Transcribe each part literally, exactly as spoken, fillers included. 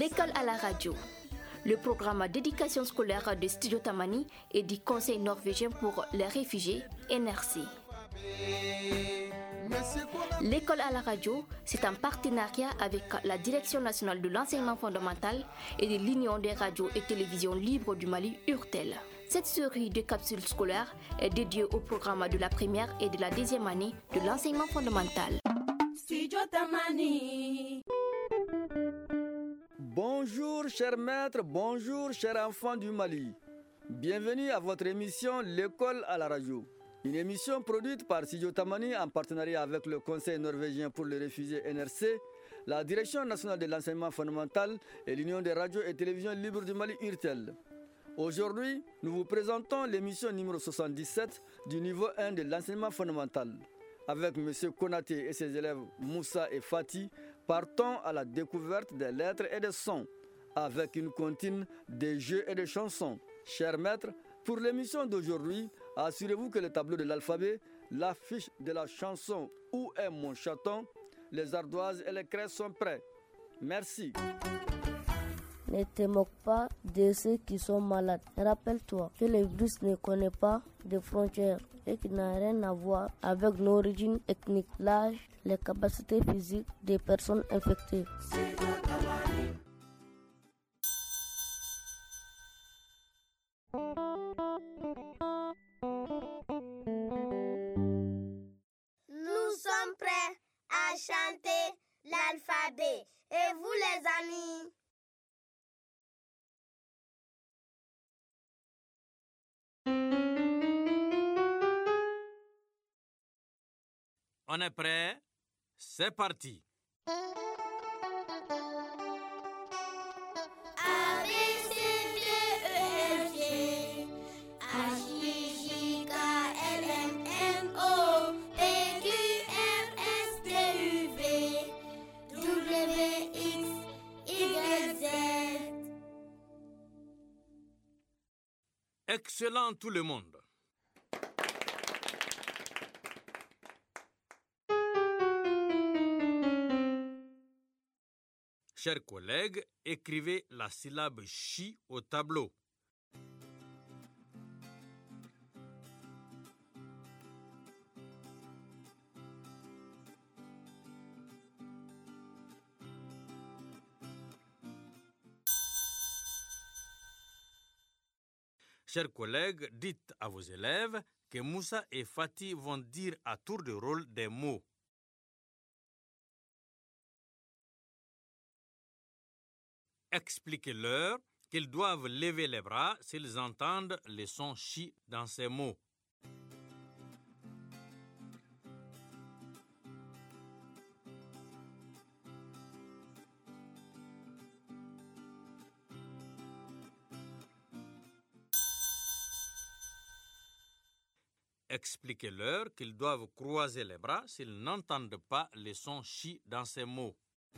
L'école à la radio, le programme d'éducation scolaire de Studio Tamani et du Conseil norvégien pour les réfugiés, N R C. L'école à la radio, c'est un partenariat avec la Direction nationale de l'enseignement fondamental et de l'Union des radios et télévisions libres du Mali, U R T E L. Cette série de capsules scolaires est dédiée au programme de la première et de la deuxième année de l'enseignement fondamental. Studio Tamani. Bonjour chers maîtres, bonjour chers enfants du Mali. Bienvenue à votre émission L'école à la radio. Une émission produite par Studio Tamani en partenariat avec le Conseil norvégien pour les réfugiés N R C, la Direction nationale de l'enseignement fondamental et l'Union des radios et télévisions libres du Mali, U R T E L. Aujourd'hui, nous vous présentons l'émission numéro soixante-dix-sept du niveau un de l'enseignement fondamental. Avec M. Konaté et ses élèves Moussa et Fatih, partons à la découverte des lettres et des sons, avec une comptine des jeux et des chansons. Chers maîtres, pour l'émission d'aujourd'hui, assurez-vous que le tableau de l'alphabet, l'affiche de la chanson « Où est mon chaton ?», les ardoises et les craies sont prêts. Merci. Ne te moque pas de ceux qui sont malades. Rappelle-toi que le virus ne connaît pas de frontières et qu'il n'a rien à voir avec l'origine ethnique, l'âge, les capacités physiques des personnes infectées. Nous sommes prêts à chanter l'alphabet. Et vous les amis? On est prêt? C'est parti. A, B, C, D, E, F, G, H, I, J, K, L, M, N, O, P, Q, R, S, T, U, V, W, X, Y, Z. Excellent tout le monde. Chers collègues, écrivez la syllabe chi au tableau. Chers collègues, dites à vos élèves que Moussa et Fatih vont dire à tour de rôle des mots. Expliquez-leur qu'ils doivent lever les bras s'ils entendent le son chi dans ces mots. Expliquez-leur qu'ils doivent croiser les bras s'ils n'entendent pas le son chi dans ces mots.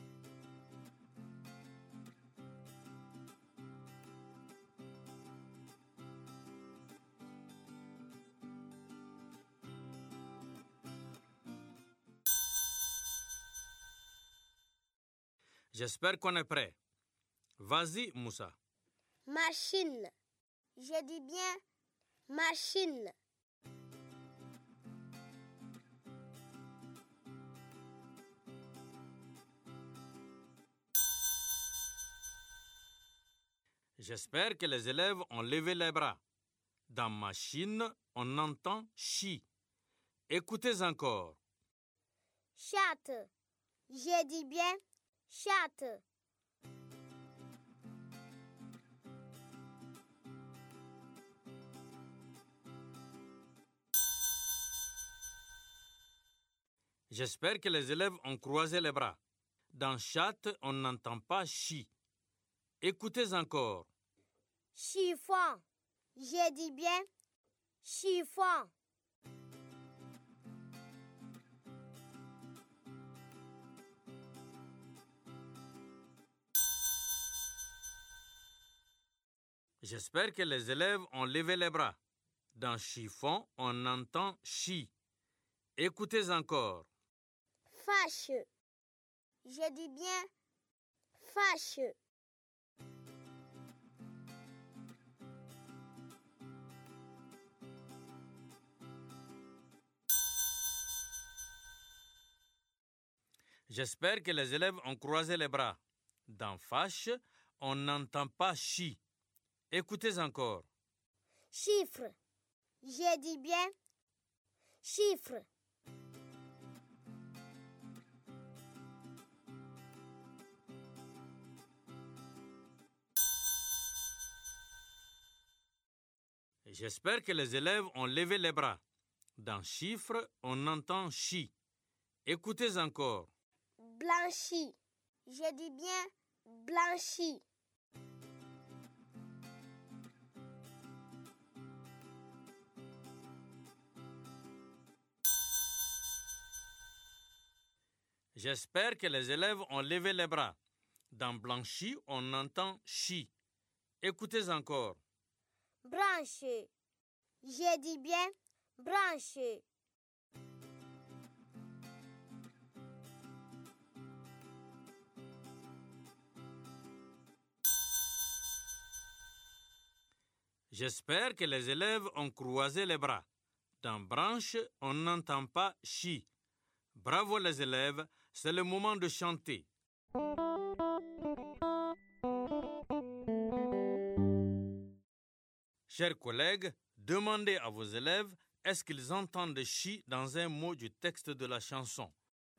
J'espère qu'on est prêt. Vas-y, Moussa. Machine. Je dis bien machine. J'espère que les élèves ont levé les bras. Dans machine, on entend chi. Écoutez encore. Chatte. Je dis bien chatte. J'espère que les élèves ont croisé les bras. Dans chatte, on n'entend pas chi. Écoutez encore. Chiffon. Je dis bien chiffon. J'espère que les élèves ont levé les bras. Dans chiffon, on entend chi. Écoutez encore. Fâche. Je dis bien fâche. J'espère que les élèves ont croisé les bras. Dans fâche, on n'entend pas chi. Écoutez encore. Chiffre. J'ai dit bien chiffre. J'espère que les élèves ont levé les bras. Dans chiffre, on entend chi. Écoutez encore. Blanchi. Je dis bien blanchi. J'espère que les élèves ont levé les bras. Dans blanchi, on entend chi. Écoutez encore. Branché. J'ai dit bien branché. J'espère que les élèves ont croisé les bras. Dans branche, on n'entend pas chi. Bravo les élèves, c'est le moment de chanter. Chers collègues, demandez à vos élèves est-ce qu'ils entendent chi dans un mot du texte de la chanson.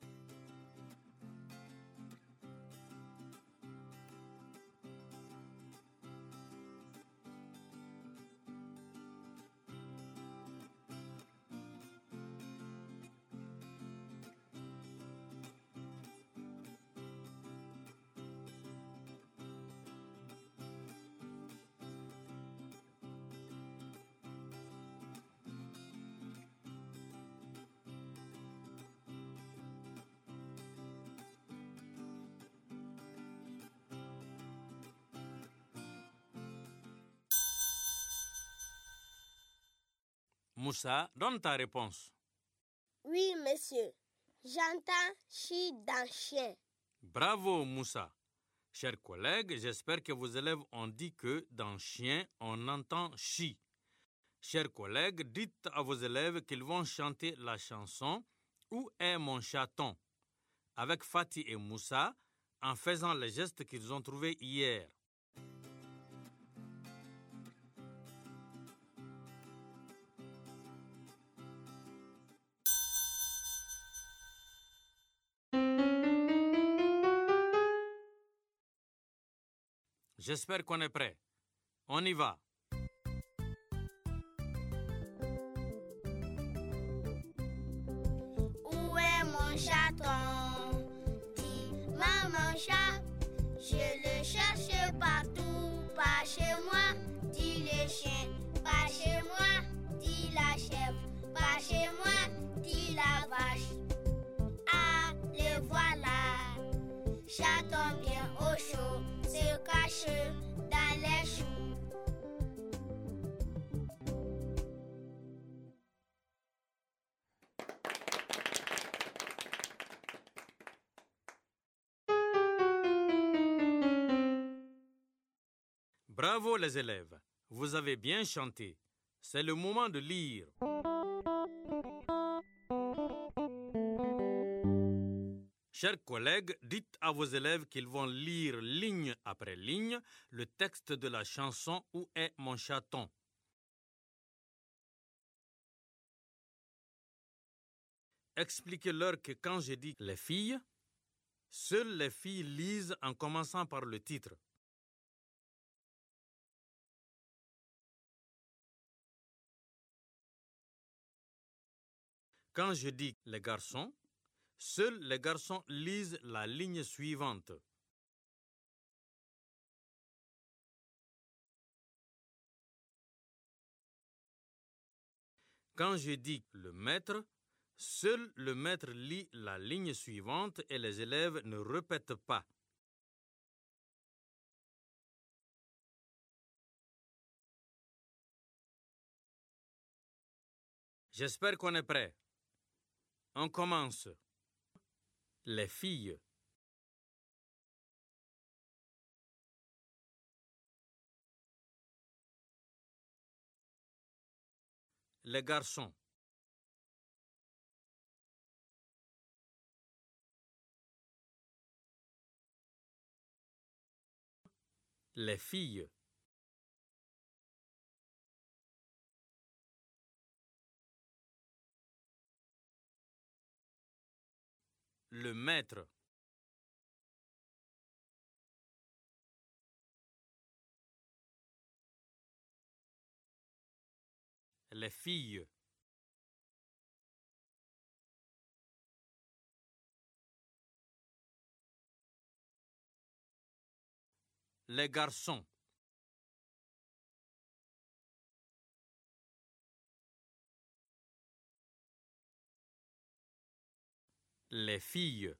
Moussa, donne ta réponse. Oui, monsieur. J'entends chi dans chien. Bravo, Moussa. Chers collègues, j'espère que vos élèves ont dit que dans chien, on entend chi. Chers collègues, dites à vos élèves qu'ils vont chanter la chanson « Où est mon chaton ?» avec Fatih et Moussa en faisant les gestes qu'ils ont trouvés hier. J'espère qu'on est prêt. On y va. Où est mon chaton? Dis maman chat. Je le cherche partout, pas chez moi. Dis le chien, pas chez moi. Dis la chèvre, pas chez moi. Dis la vache. Ah, le voilà. Chaton bien au chaud, se cache dans les choux. Bravo les élèves. Vous avez bien chanté. C'est le moment de lire. Chers collègues, dites à vos élèves qu'ils vont lire ligne après ligne le texte de la chanson « Où est mon chaton ?» Expliquez-leur que quand je dis « les filles », seules les filles lisent en commençant par le titre. Quand je dis « les garçons », seuls les garçons lisent la ligne suivante. Quand je dis le maître, seul le maître lit la ligne suivante et les élèves ne répètent pas. J'espère qu'on est prêt. On commence. Les filles. Les garçons. Les filles. Le maître. Les filles. Les garçons. Les filles.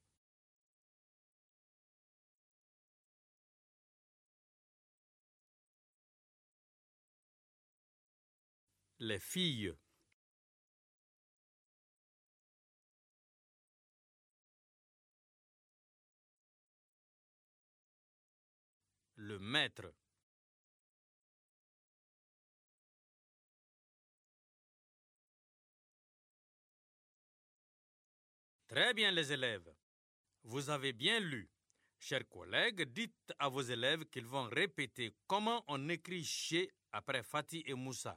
Les filles. Le maître. Très bien les élèves. Vous avez bien lu. Chers collègues, dites à vos élèves qu'ils vont répéter comment on écrit chez après Fatih et Moussa.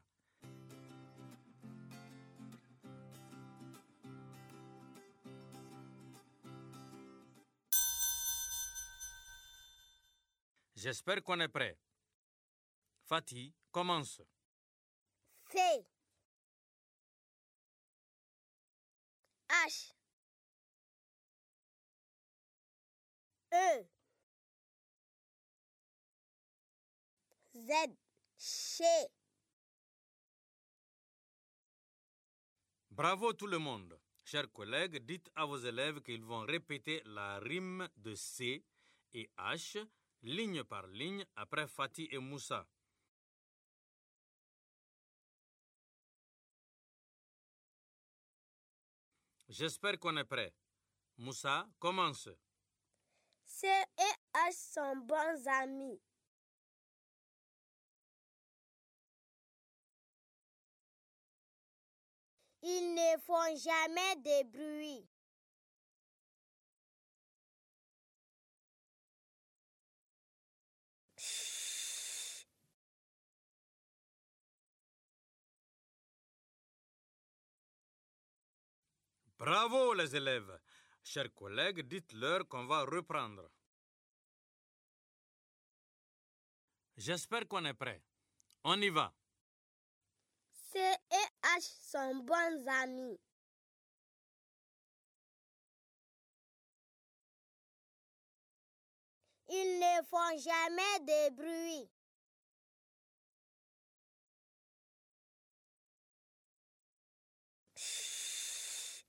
J'espère qu'on est prêt. Fatih, commence. C H E Z Chez. Bravo tout le monde. Chers collègues, dites à vos élèves qu'ils vont répéter la rime de C et H, ligne par ligne, après Fatih et Moussa. J'espère qu'on est prêt. Moussa, commence. C et H sont bons amis. Ils ne font jamais de bruit. Chut. Bravo les élèves. Chers collègues, dites-leur qu'on va reprendre. J'espère qu'on est prêt. On y va. C et H sont bons amis. Ils ne font jamais de bruit. Chut.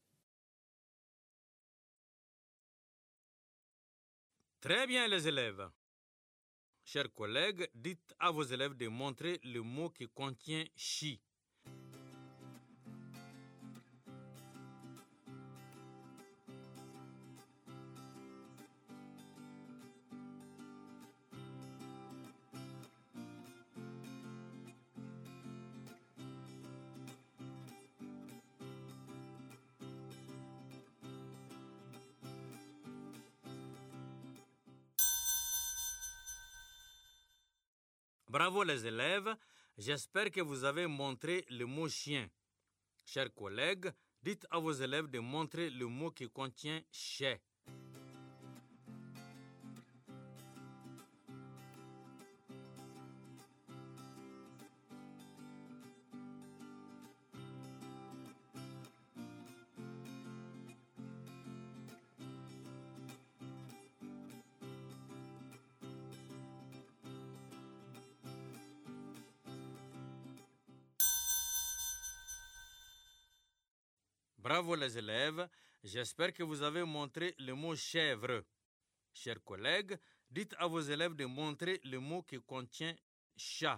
Très bien les élèves. Chers collègues, dites à vos élèves de montrer le mot qui contient chi. Bravo les élèves, j'espère que vous avez montré le mot chien. Chers collègues, dites à vos élèves de montrer le mot qui contient chais. Bravo les élèves, j'espère que vous avez montré le mot chèvre. Chers collègues, dites à vos élèves de montrer le mot qui contient chat.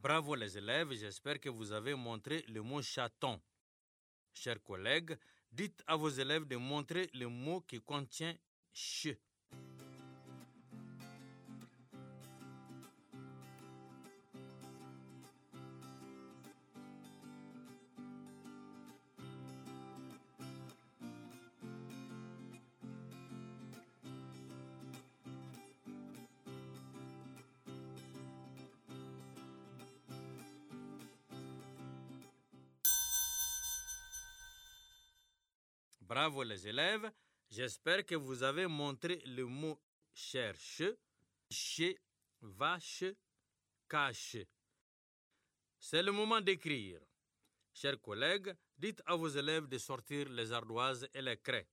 Bravo les élèves, j'espère que vous avez montré le mot chaton. Chers collègues, dites à vos élèves de montrer le mot qui contient ch. Bravo les élèves, j'espère que vous avez montré le mot cherche, chez, vache, cache. C'est le moment d'écrire. Chers collègues, dites à vos élèves de sortir les ardoises et les craies.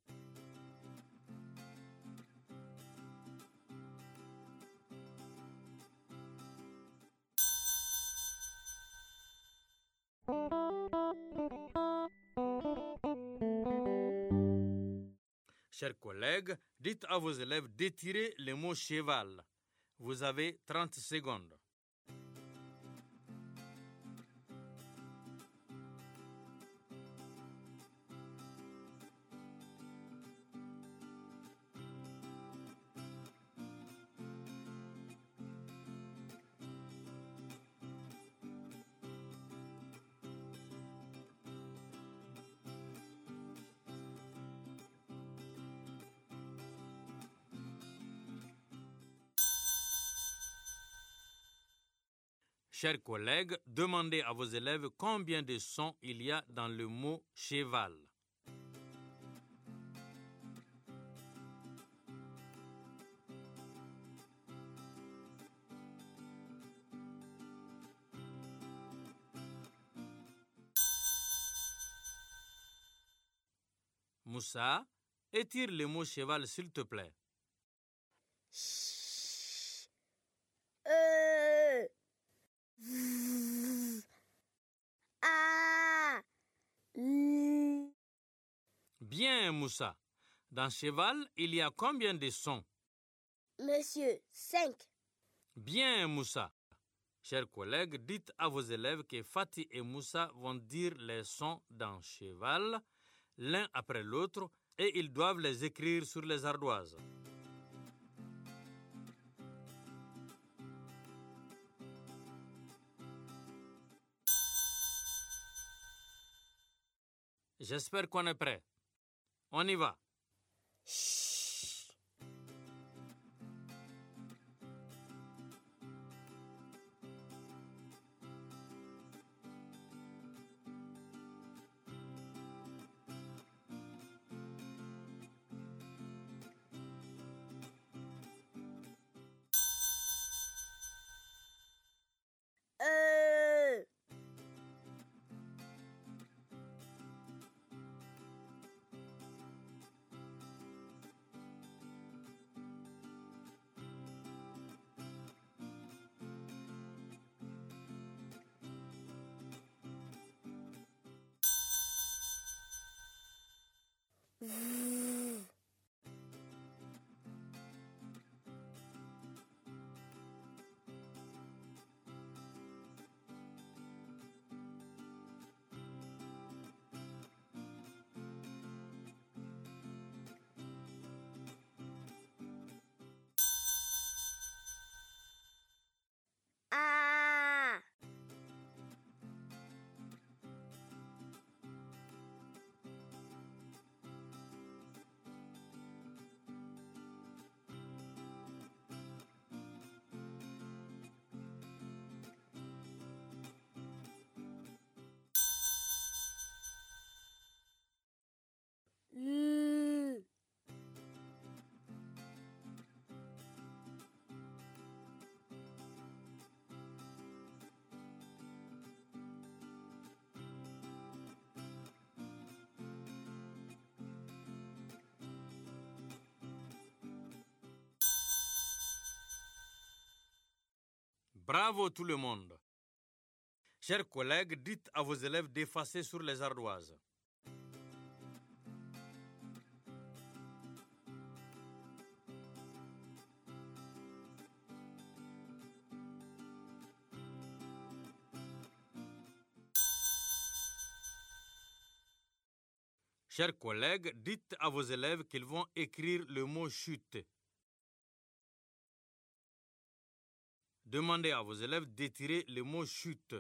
Chers collègues, dites à vos élèves d'étirer le mot cheval. Vous avez trente secondes. Chers collègues, demandez à vos élèves combien de sons il y a dans le mot cheval. Moussa, étire le mot cheval s'il te plaît. Euh. Z. A. L. Bien, Moussa. Dans cheval, il y a combien de sons? Monsieur, cinq. Bien, Moussa. Chers collègues, dites à vos élèves que Fatih et Moussa vont dire les sons dans cheval, l'un après l'autre, et ils doivent les écrire sur les ardoises. J'espère qu'on est prêt. On y va. Chut. Euh. Z. A. L. Bravo tout le monde. Chers collègues, dites à vos élèves d'effacer sur les ardoises. Chers collègues, dites à vos élèves qu'ils vont écrire le mot chute. Demandez à vos élèves d'étirer le mot chute.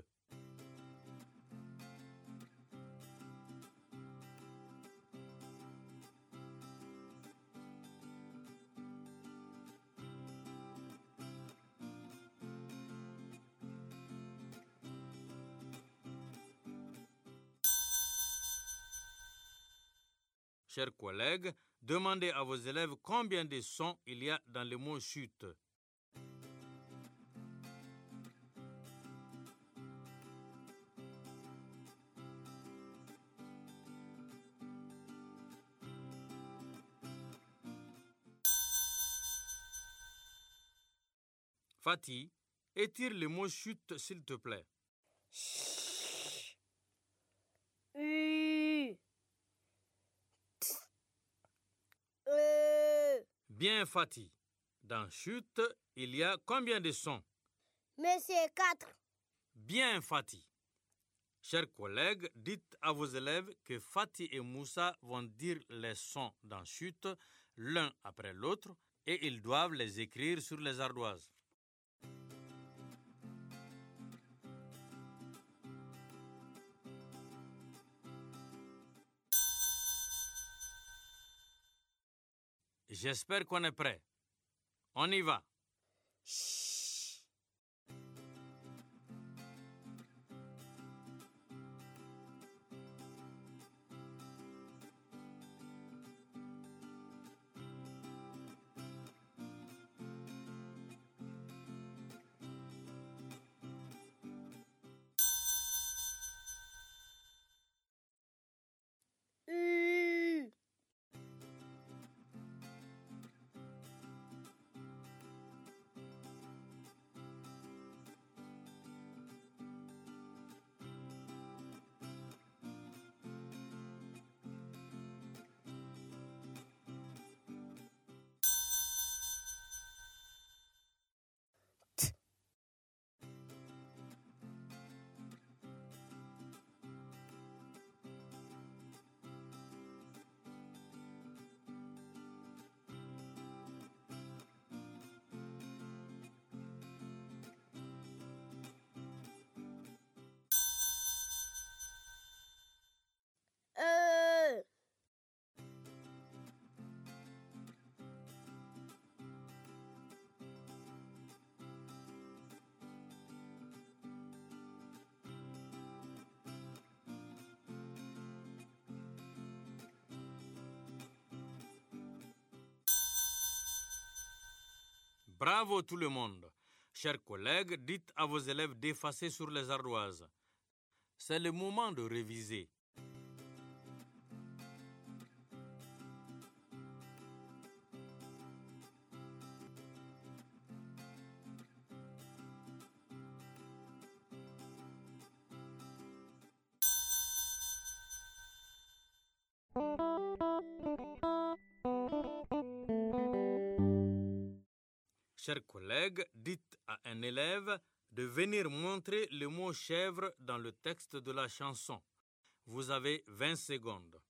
Chers collègues, demandez à vos élèves combien de sons il y a dans le mot chute. Fatih, étire le mot chute s'il te plaît. U. E. Bien Fatih. Dans chute, il y a combien de sons? Mais c'est quatre. Bien Fatih. Chers collègues, dites à vos élèves que Fatih et Moussa vont dire les sons dans chute l'un après l'autre et ils doivent les écrire sur les ardoises. J'espère qu'on est prêt. On y va. U. E. Bravo tout le monde. Chers collègues, dites à vos élèves d'effacer sur les ardoises. C'est le moment de réviser. Chers collègues, dites à un élève de venir montrer le mot chèvre dans le texte de la chanson. Vous avez vingt secondes.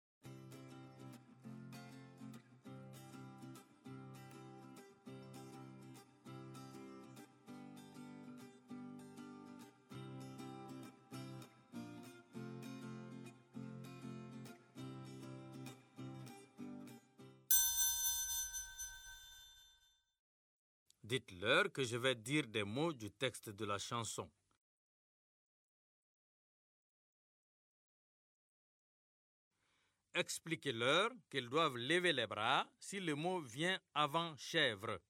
Dites-leur que je vais dire des mots du texte de la chanson. Expliquez-leur qu'ils doivent lever les bras si le mot vient avant chèvre.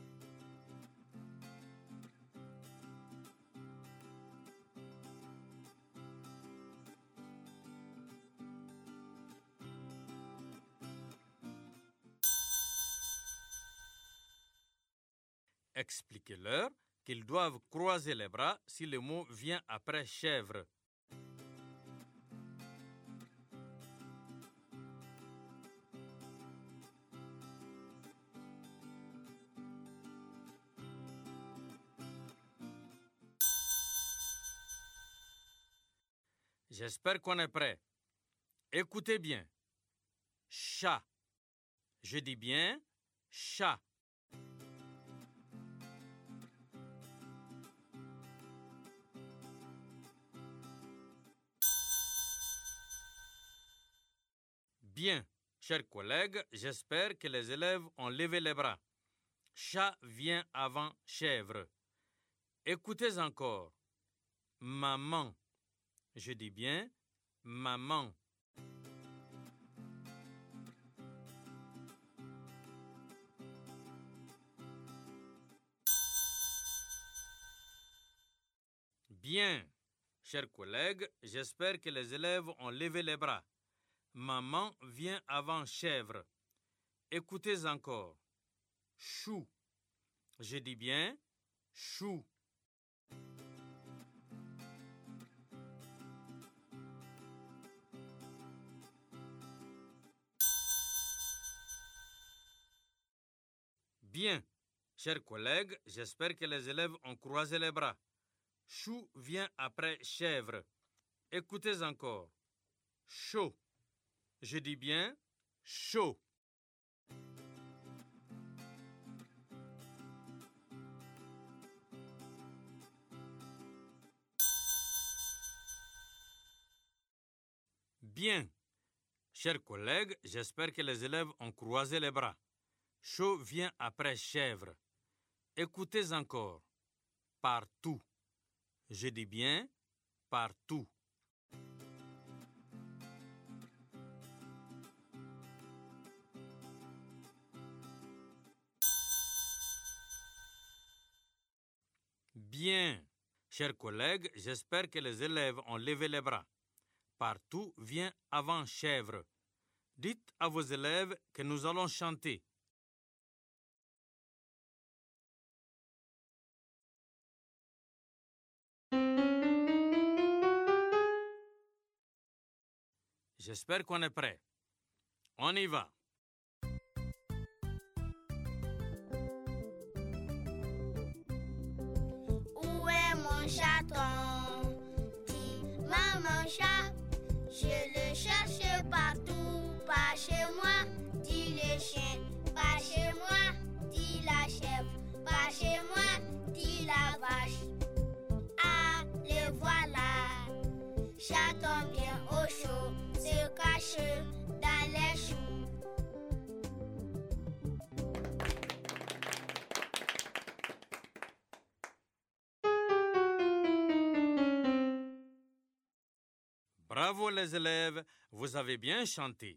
Expliquez-leur qu'ils doivent croiser les bras si le mot vient après chèvre. J'espère qu'on est prêt. Écoutez bien. chat. Je dis bien chat. Bien, chers collègues, j'espère que les élèves ont levé les bras. Chat vient avant chèvre. Écoutez encore. Maman. Je dis bien maman. Bien, chers collègues, j'espère que les élèves ont levé les bras. Maman vient avant chèvre. Écoutez encore. Chou. Je dis bien chou. Bien, chers collègues, j'espère que les élèves ont croisé les bras. Chou vient après chèvre. Écoutez encore. Chaud. Je dis bien chaud. Bien. Chers collègues, j'espère que les élèves ont croisé les bras. Chaud vient après chèvre. Écoutez encore. Partout. Je dis bien partout. Bien. Chers collègues, j'espère que les élèves ont levé les bras. Partout vient avant chèvre. Dites à vos élèves que nous allons chanter. J'espère qu'on est prêt. On y va. Où est mon chaton? Dit maman chat. Je le cherche partout, pas chez moi. Dit le chien, pas chez moi. Dit la chèvre, pas chez moi. Dit la vache. Ah, le voilà. Chaton bien au chaud, se cache dans les choux. Bravo les élèves, vous avez bien chanté.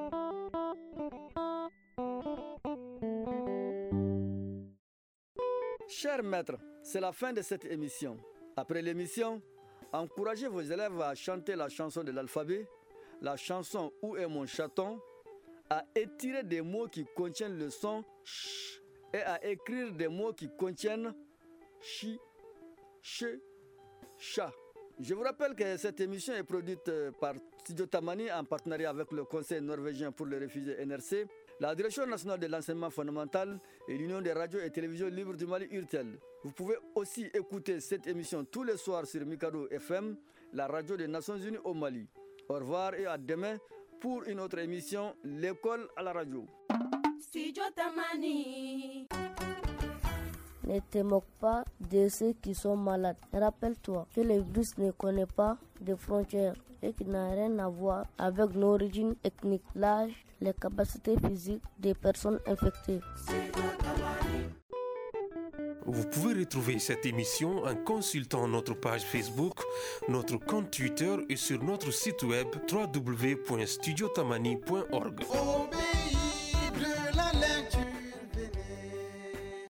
Chers maîtres, c'est la fin de cette émission. Après l'émission, encouragez vos élèves à chanter la chanson de l'alphabet, la chanson Où est mon chaton, à étirer des mots qui contiennent le son ch et à écrire des mots qui contiennent chi, che, cha. Je vous rappelle que cette émission est produite par Studio Tamani en partenariat avec le Conseil norvégien pour les réfugiés N R C, la Direction nationale de l'enseignement fondamental et l'Union des radios et télévisions libres du Mali U R T E L. Vous pouvez aussi écouter cette émission tous les soirs sur Mikado F M, la radio des Nations Unies au Mali. Au revoir et à demain pour une autre émission, L'école à la radio. Studio Tamani. Ne te moque pas de ceux qui sont malades. Rappelle-toi que le virus ne connaît pas de frontières et qu'il n'a rien à voir avec l'origine ethnique, l'âge, les capacités physiques des personnes infectées. Vous pouvez retrouver cette émission en consultant notre page Facebook, notre compte Twitter et sur notre site web w w w point studio tamani point org. Obéis.